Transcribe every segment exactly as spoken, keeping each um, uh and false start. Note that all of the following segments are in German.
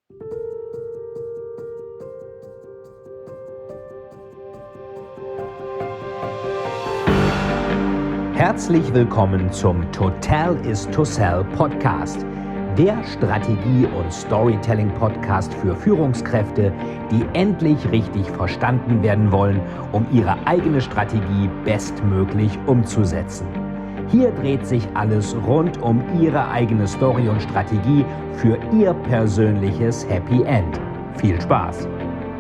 Herzlich willkommen zum Total is to Sell Podcast, der Strategie- und Storytelling-Podcast für Führungskräfte, die endlich richtig verstanden werden wollen, um ihre eigene Strategie bestmöglich umzusetzen. Hier dreht sich alles rund um Ihre eigene Story und Strategie für Ihr persönliches Happy End. Viel Spaß!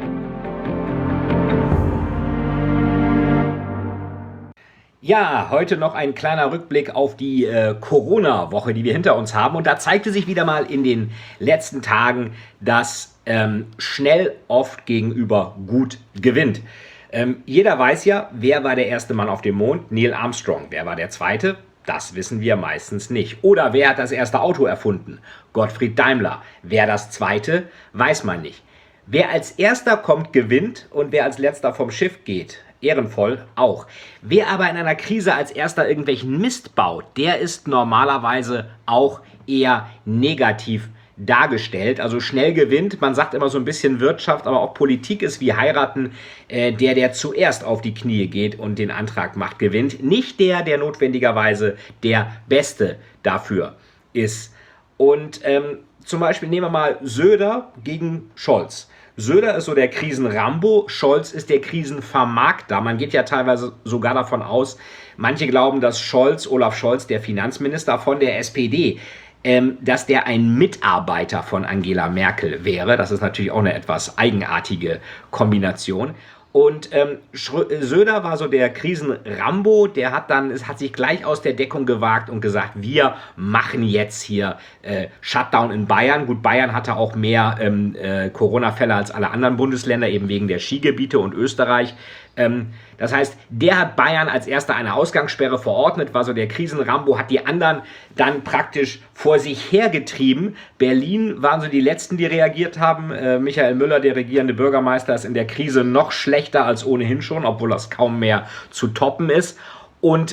Ja, heute noch ein kleiner Rückblick auf die äh, Corona-Woche, die wir hinter uns haben. Und da zeigte sich wieder mal in den letzten Tagen, dass ähm, schnell oft gegenüber gut gewinnt. Ähm, jeder weiß ja, wer war der erste Mann auf dem Mond? Neil Armstrong. Wer war der zweite? Das wissen wir meistens nicht. Oder wer hat das erste Auto erfunden? Gottfried Daimler. Wer das zweite? Weiß man nicht. Wer als erster kommt, gewinnt, und wer als letzter vom Schiff geht, ehrenvoll auch. Wer aber in einer Krise als erster irgendwelchen Mist baut, der ist normalerweise auch eher negativ dargestellt, also schnell gewinnt. Man sagt immer so ein bisschen Wirtschaft, aber auch Politik ist wie heiraten. Äh, der, der zuerst auf die Knie geht und den Antrag macht, gewinnt. Nicht der, der notwendigerweise der Beste dafür ist. Und ähm, zum Beispiel nehmen wir mal Söder gegen Scholz. Söder ist so der Krisen-Rambo, Scholz ist der Krisenvermarkter. Man geht ja teilweise sogar davon aus, manche glauben, dass Scholz, Olaf Scholz, der Finanzminister von der S P D, ähm, dass der ein Mitarbeiter von Angela Merkel wäre. Das ist natürlich auch eine etwas eigenartige Kombination. Und ähm, Söder war so der Krisen-Rambo, der hat dann, es hat sich gleich aus der Deckung gewagt und gesagt, wir machen jetzt hier äh, Shutdown in Bayern. Gut, Bayern hatte auch mehr ähm, äh, Corona-Fälle als alle anderen Bundesländer, eben wegen der Skigebiete, und Österreich. Ähm, das heißt, der hat Bayern als erster eine Ausgangssperre verordnet, war so der Krisen-Rambo, hat die anderen dann praktisch vor sich hergetrieben. Berlin waren so die Letzten, die reagiert haben. Äh, Michael Müller, der regierende Bürgermeister, ist in der Krise noch schlechter als ohnehin schon, obwohl das kaum mehr zu toppen ist. Und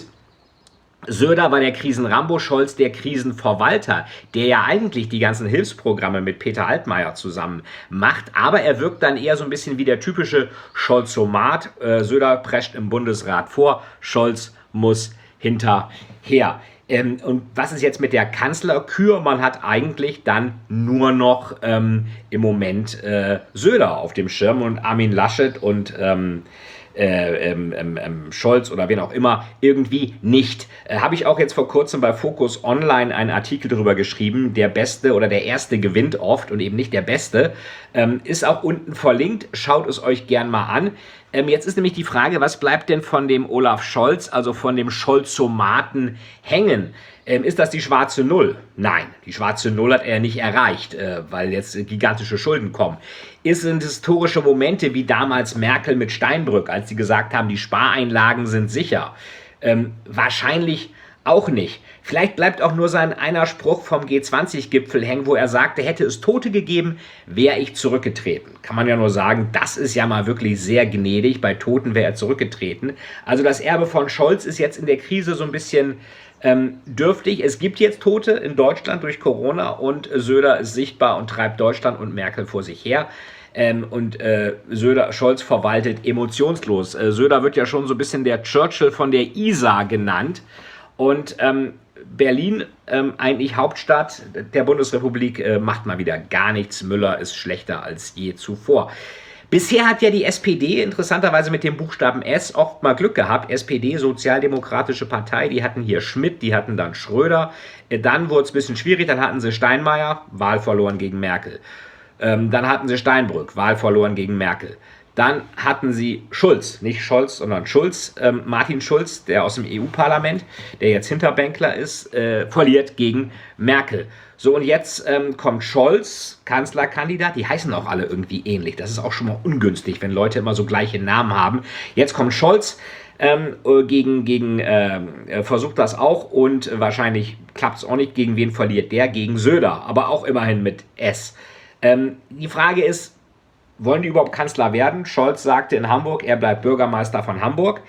Söder war der Krisen-Rambo, Scholz der Krisenverwalter, der ja eigentlich die ganzen Hilfsprogramme mit Peter Altmaier zusammen macht, aber er wirkt dann eher so ein bisschen wie der typische Scholzomat. Äh, Söder prescht im Bundesrat vor, Scholz muss hinterher. Ähm, und was ist jetzt mit der Kanzlerkür? Man hat eigentlich dann nur noch ähm, im Moment äh, Söder auf dem Schirm und Armin Laschet und ähm, Äh, ähm, ähm, Scholz oder wen auch immer irgendwie nicht. Äh, Habe ich auch jetzt vor kurzem bei Focus Online einen Artikel darüber geschrieben, der Beste oder der Erste gewinnt oft und eben nicht der Beste. Ähm, ist auch unten verlinkt, schaut es euch gern mal an. Ähm, jetzt ist nämlich die Frage, was bleibt denn von dem Olaf Scholz, also von dem Scholzomaten hängen? Ähm, ist das die schwarze Null? Nein, die schwarze Null hat er nicht erreicht, äh, weil jetzt gigantische Schulden kommen. Es sind historische Momente wie damals Merkel mit Steinbrück, als sie gesagt haben, die Spareinlagen sind sicher. Ähm, wahrscheinlich auch nicht. Vielleicht bleibt auch nur sein einer Spruch vom G zwanzig Gipfel hängen, wo er sagte, hätte es Tote gegeben, wäre ich zurückgetreten. Kann man ja nur sagen, das ist ja mal wirklich sehr gnädig. Bei Toten wäre er zurückgetreten. Also das Erbe von Scholz ist jetzt in der Krise so ein bisschen ähm, dürftig. Es gibt jetzt Tote in Deutschland durch Corona und Söder ist sichtbar und treibt Deutschland und Merkel vor sich her. Ähm, und äh, Söder, Scholz verwaltet emotionslos. Äh, Söder wird ja schon so ein bisschen der Churchill von der Isar genannt. Und ähm, Berlin, ähm, eigentlich Hauptstadt der Bundesrepublik, äh, macht mal wieder gar nichts. Müller ist schlechter als je zuvor. Bisher hat ja die S P D interessanterweise mit dem Buchstaben S oft mal Glück gehabt. S P D, Sozialdemokratische Partei, die hatten hier Schmidt, die hatten dann Schröder. Äh, dann wurde es ein bisschen schwierig, dann hatten sie Steinmeier, Wahl verloren gegen Merkel. Ähm, dann hatten sie Steinbrück, Wahl verloren gegen Merkel. Dann hatten sie Schulz, nicht Scholz, sondern Schulz, ähm, Martin Schulz, der aus dem E U-Parlament, der jetzt Hinterbänkler ist, äh, verliert gegen Merkel. So, und jetzt ähm, kommt Scholz, Kanzlerkandidat, die heißen auch alle irgendwie ähnlich. Das ist auch schon mal ungünstig, wenn Leute immer so gleiche Namen haben. Jetzt kommt Scholz, ähm, gegen, gegen ähm, versucht das auch und wahrscheinlich klappt es auch nicht. Gegen wen verliert der? Gegen Söder, aber auch immerhin mit S. Ähm, die Frage ist, wollen die überhaupt Kanzler werden? Scholz sagte in Hamburg, er bleibt Bürgermeister von Hamburg.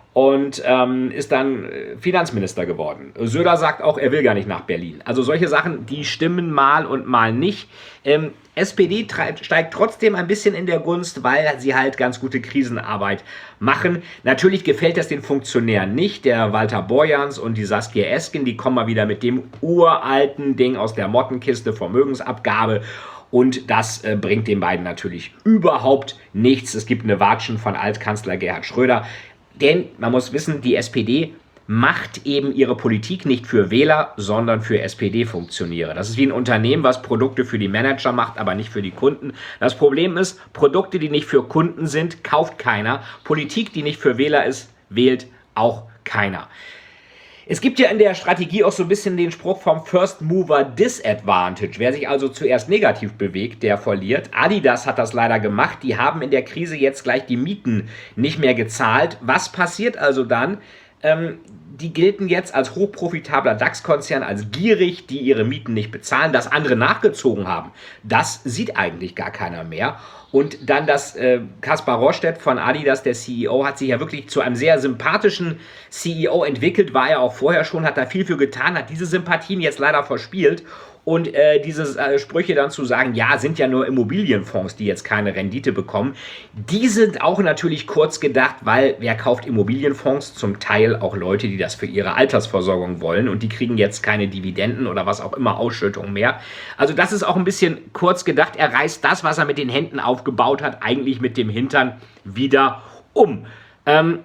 und ähm, ist dann Finanzminister geworden. Söder sagt auch, er will gar nicht nach Berlin. Also solche Sachen, die stimmen mal und mal nicht. Ähm, S P D steigt trotzdem ein bisschen in der Gunst, weil sie halt ganz gute Krisenarbeit machen. Natürlich gefällt das den Funktionären nicht. Der Walter Borjans und die Saskia Esken, die kommen mal wieder mit dem uralten Ding aus der Mottenkiste, Vermögensabgabe. Und das äh, bringt den beiden natürlich überhaupt nichts. Es gibt eine Watschen von Altkanzler Gerhard Schröder. Denn man muss wissen, die S P D macht eben ihre Politik nicht für Wähler, sondern für S P D-Funktionäre. Das ist wie ein Unternehmen, was Produkte für die Manager macht, aber nicht für die Kunden. Das Problem ist, Produkte, die nicht für Kunden sind, kauft keiner. Politik, die nicht für Wähler ist, wählt auch keiner. Es gibt ja in der Strategie auch so ein bisschen den Spruch vom First Mover Disadvantage. Wer sich also zuerst negativ bewegt, der verliert. Adidas hat das leider gemacht. Die haben in der Krise jetzt gleich die Mieten nicht mehr gezahlt. Was passiert also dann? Ähm, die gelten jetzt als hochprofitabler DAX-Konzern, als gierig, die ihre Mieten nicht bezahlen. Dass andere nachgezogen haben, das sieht eigentlich gar keiner mehr. Und dann das äh, Kaspar Rohrstedt von Adidas, der C E O, hat sich ja wirklich zu einem sehr sympathischen C E O entwickelt, war er auch vorher schon, hat da viel für getan, hat diese Sympathien jetzt leider verspielt. Und äh, diese äh, Sprüche dann zu sagen, ja, sind ja nur Immobilienfonds, die jetzt keine Rendite bekommen, die sind auch natürlich kurz gedacht, weil wer kauft Immobilienfonds? Zum Teil auch Leute, die das für ihre Altersversorgung wollen und die kriegen jetzt keine Dividenden oder was auch immer, Ausschüttung mehr. Also das ist auch ein bisschen kurz gedacht. Er reißt das, was er mit den Händen aufgebaut hat, eigentlich mit dem Hintern wieder um. Ähm,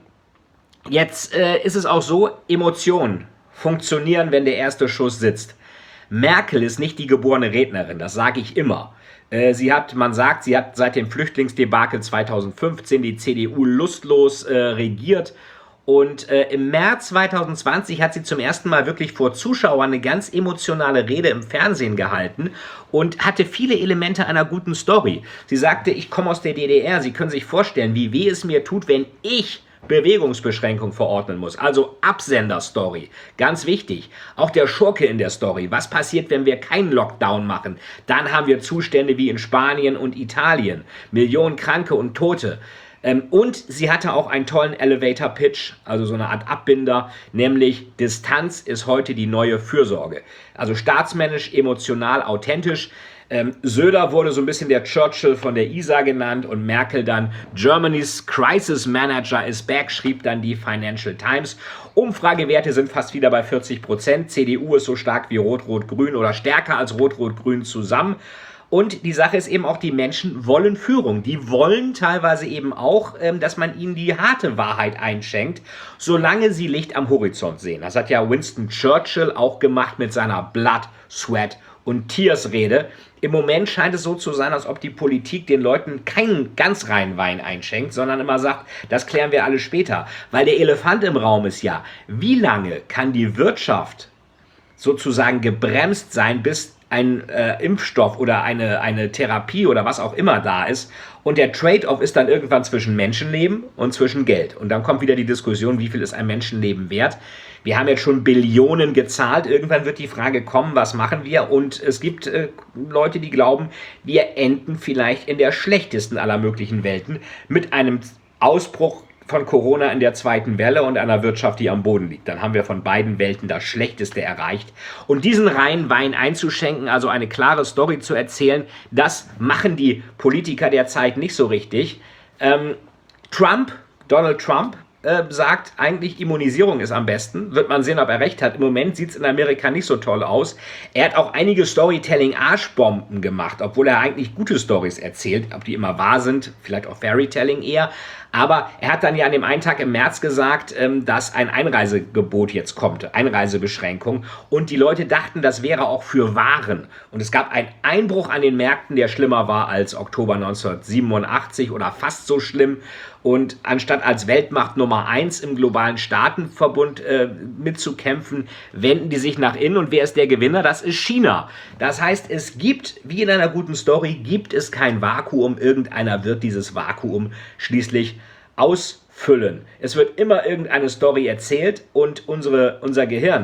jetzt äh, ist es auch so, Emotionen funktionieren, wenn der erste Schuss sitzt. Merkel ist nicht die geborene Rednerin, das sage ich immer. Äh, sie hat, man sagt, sie hat seit dem Flüchtlingsdebakel zweitausendfünfzehn die C D U lustlos äh, regiert. Und äh, im März zweitausendzwanzig hat sie zum ersten Mal wirklich vor Zuschauern eine ganz emotionale Rede im Fernsehen gehalten und hatte viele Elemente einer guten Story. Sie sagte, ich komme aus der D D R, Sie können sich vorstellen, wie weh es mir tut, wenn ich Bewegungsbeschränkung verordnen muss. Also Absender-Story. Ganz wichtig. Auch der Schurke in der Story. Was passiert, wenn wir keinen Lockdown machen? Dann haben wir Zustände wie in Spanien und Italien. Millionen Kranke und Tote. Ähm, und sie hatte auch einen tollen Elevator-Pitch, also so eine Art Abbinder, nämlich Distanz ist heute die neue Fürsorge. Also staatsmännisch, emotional, authentisch. Ähm, Söder wurde so ein bisschen der Churchill von der I S A genannt und Merkel dann Germany's Crisis Manager is back, schrieb dann die Financial Times. Umfragewerte sind fast wieder bei vierzig Prozent. C D U ist so stark wie Rot-Rot-Grün oder stärker als Rot-Rot-Grün zusammen. Und die Sache ist eben auch, die Menschen wollen Führung. Die wollen teilweise eben auch, ähm, dass man ihnen die harte Wahrheit einschenkt, solange sie Licht am Horizont sehen. Das hat ja Winston Churchill auch gemacht mit seiner Blood, Sweat und Tears Rede. Im Moment scheint es so zu sein, als ob die Politik den Leuten keinen ganz reinen Wein einschenkt, sondern immer sagt, das klären wir alles später. Weil der Elefant im Raum ist ja, wie lange kann die Wirtschaft sozusagen gebremst sein, bis ein äh, Impfstoff oder eine, eine Therapie oder was auch immer da ist. Und der Trade-off ist dann irgendwann zwischen Menschenleben und zwischen Geld. Und dann kommt wieder die Diskussion, wie viel ist ein Menschenleben wert? Wir haben jetzt schon Billionen gezahlt. Irgendwann wird die Frage kommen, was machen wir? Und es gibt äh, Leute, die glauben, wir enden vielleicht in der schlechtesten aller möglichen Welten mit einem Ausbruch von Corona in der zweiten Welle und einer Wirtschaft, die am Boden liegt. Dann haben wir von beiden Welten das Schlechteste erreicht. Und diesen reinen Wein einzuschenken, also eine klare Story zu erzählen, das machen die Politiker der Zeit nicht so richtig. Ähm, Trump, Donald Trump, äh, sagt eigentlich, Immunisierung ist am besten. Wird man sehen, ob er recht hat. Im Moment sieht es in Amerika nicht so toll aus. Er hat auch einige Storytelling-Arschbomben gemacht, obwohl er eigentlich gute Stories erzählt. Ob die immer wahr sind, vielleicht auch Fairytelling eher. Aber er hat dann ja an dem einen Tag im März gesagt, dass ein Einreisegebot jetzt kommt, Einreisebeschränkung. Und die Leute dachten, das wäre auch für Waren. Und es gab einen Einbruch an den Märkten, der schlimmer war als Oktober neunzehnhundertsiebenundachtzig oder fast so schlimm. Und anstatt als Weltmacht Nummer eins im globalen Staatenverbund äh, mitzukämpfen, wenden die sich nach innen. Und wer ist der Gewinner? Das ist China. Das heißt, es gibt, wie in einer guten Story, gibt es kein Vakuum. Irgendeiner wird dieses Vakuum schließlich ausfüllen. Es wird immer irgendeine Story erzählt und unsere, unser Gehirn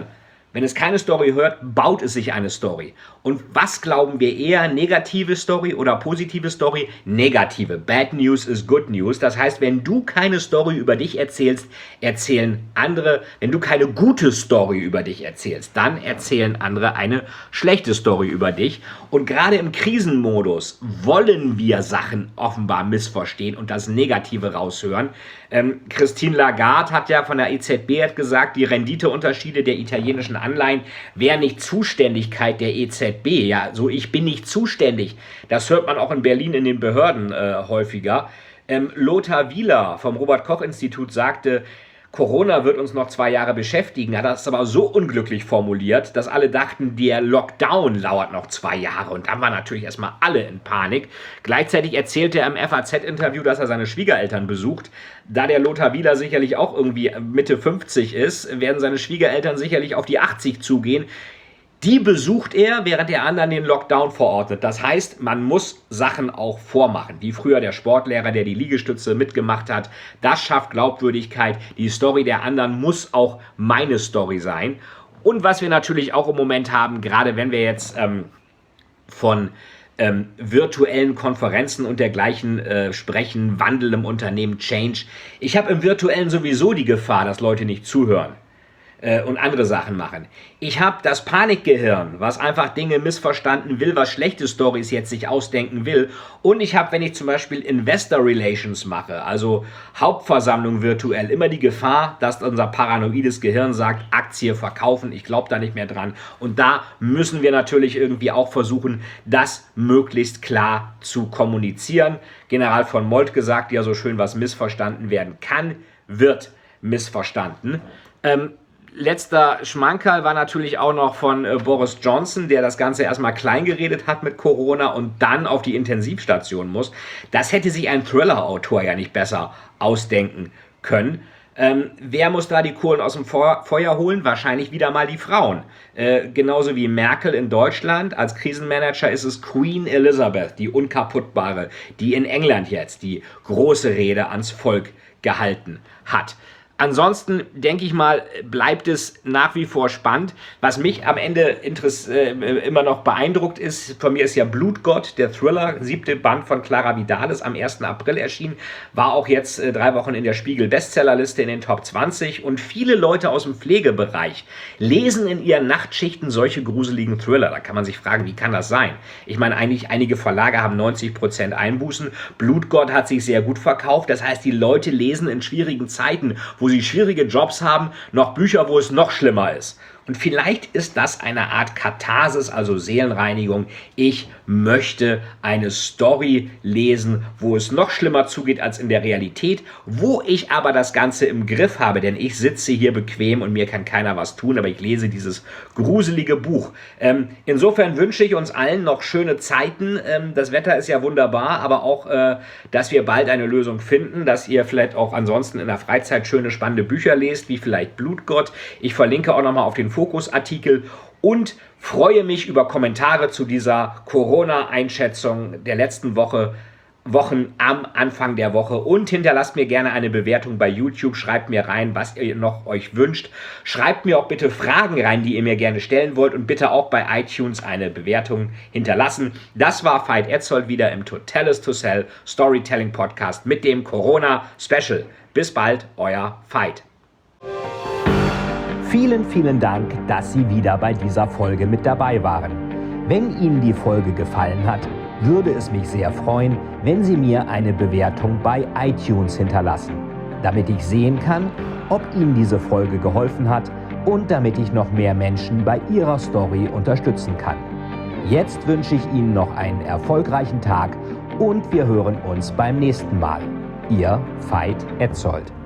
Wenn es keine Story hört, baut es sich eine Story. Und was glauben wir eher? Negative Story oder positive Story? Negative. Bad News is good news. Das heißt, wenn du keine Story über dich erzählst, erzählen andere. Wenn du keine gute Story über dich erzählst, dann erzählen andere eine schlechte Story über dich. Und gerade im Krisenmodus wollen wir Sachen offenbar missverstehen und das Negative raushören. Ähm, Christine Lagarde hat ja von der E Z B hat gesagt, die Renditeunterschiede der italienischen Anleihen wären nicht Zuständigkeit der E Z B. Ja, so ich bin nicht zuständig. Das hört man auch in Berlin in den Behörden äh, häufiger. Ähm, Lothar Wieler vom Robert-Koch-Institut sagte, Corona wird uns noch zwei Jahre beschäftigen, hat das aber so unglücklich formuliert, dass alle dachten, der Lockdown lauert noch zwei Jahre. Und dann waren natürlich erstmal alle in Panik. Gleichzeitig erzählte er im F A Z-Interview, dass er seine Schwiegereltern besucht. Da der Lothar Wieler sicherlich auch irgendwie Mitte fünfzig ist, werden seine Schwiegereltern sicherlich auf die achtzig zugehen. Die besucht er, während der anderen den Lockdown verordnet. Das heißt, man muss Sachen auch vormachen. Wie früher der Sportlehrer, der die Liegestütze mitgemacht hat. Das schafft Glaubwürdigkeit. Die Story der anderen muss auch meine Story sein. Und was wir natürlich auch im Moment haben, gerade wenn wir jetzt ähm, von ähm, virtuellen Konferenzen und dergleichen äh, sprechen, Wandel im Unternehmen, Change. Ich habe im Virtuellen sowieso die Gefahr, dass Leute nicht zuhören und andere Sachen machen. Ich habe das Panikgehirn, was einfach Dinge missverstanden will, was schlechte Storys jetzt sich ausdenken will. Und ich habe, wenn ich zum Beispiel Investor Relations mache, also Hauptversammlung virtuell, immer die Gefahr, dass unser paranoides Gehirn sagt, Aktie verkaufen, ich glaube da nicht mehr dran. Und da müssen wir natürlich irgendwie auch versuchen, das möglichst klar zu kommunizieren. General von Moltke sagt ja so schön, was missverstanden werden kann, wird missverstanden. Ähm, Letzter Schmankerl war natürlich auch noch von äh, Boris Johnson, der das Ganze erstmal klein geredet hat mit Corona und dann auf die Intensivstation muss. Das hätte sich ein Thriller-Autor ja nicht besser ausdenken können. Ähm, wer muss da die Kohlen aus dem Feu- Feuer holen? Wahrscheinlich wieder mal die Frauen. Äh, genauso wie Merkel in Deutschland. Als Krisenmanager ist es Queen Elizabeth, die Unkaputtbare, die in England jetzt die große Rede ans Volk gehalten hat. Ansonsten, denke ich mal, bleibt es nach wie vor spannend. Was mich am Ende interess- äh, immer noch beeindruckt ist, von mir ist ja Blutgott, der Thriller, siebte Band von Clara Vidalis, am ersten April erschienen, war auch jetzt äh, drei Wochen in der Spiegel-Bestsellerliste in den Top zwanzig und viele Leute aus dem Pflegebereich lesen in ihren Nachtschichten solche gruseligen Thriller. Da kann man sich fragen, wie kann das sein? Ich meine, eigentlich einige Verlage haben neunzig Prozent Einbußen. Blutgott hat sich sehr gut verkauft. Das heißt, die Leute lesen in schwierigen Zeiten, wo sie schwierige Jobs haben, noch Bücher, wo es noch schlimmer ist. Und vielleicht ist das eine Art Katharsis, also Seelenreinigung. Ich möchte eine Story lesen, wo es noch schlimmer zugeht als in der Realität, wo ich aber das Ganze im Griff habe, denn ich sitze hier bequem und mir kann keiner was tun, aber ich lese dieses gruselige Buch. Ähm, insofern wünsche ich uns allen noch schöne Zeiten. Ähm, das Wetter ist ja wunderbar, aber auch, äh, dass wir bald eine Lösung finden, dass ihr vielleicht auch ansonsten in der Freizeit schöne, spannende Bücher lest, wie vielleicht Blutgott. Ich verlinke auch nochmal auf den Fokusartikel und freue mich über Kommentare zu dieser Corona-Einschätzung der letzten Woche, Wochen am Anfang der Woche und hinterlasst mir gerne eine Bewertung bei YouTube, schreibt mir rein, was ihr noch euch wünscht, schreibt mir auch bitte Fragen rein, die ihr mir gerne stellen wollt und bitte auch bei iTunes eine Bewertung hinterlassen. Das war Veit Etzold wieder im To Tell is to Sell Storytelling Podcast mit dem Corona Special. Bis bald, euer Veit. Vielen, vielen Dank, dass Sie wieder bei dieser Folge mit dabei waren. Wenn Ihnen die Folge gefallen hat, würde es mich sehr freuen, wenn Sie mir eine Bewertung bei iTunes hinterlassen, damit ich sehen kann, ob Ihnen diese Folge geholfen hat und damit ich noch mehr Menschen bei ihrer Story unterstützen kann. Jetzt wünsche ich Ihnen noch einen erfolgreichen Tag und wir hören uns beim nächsten Mal. Ihr Veit Etzold.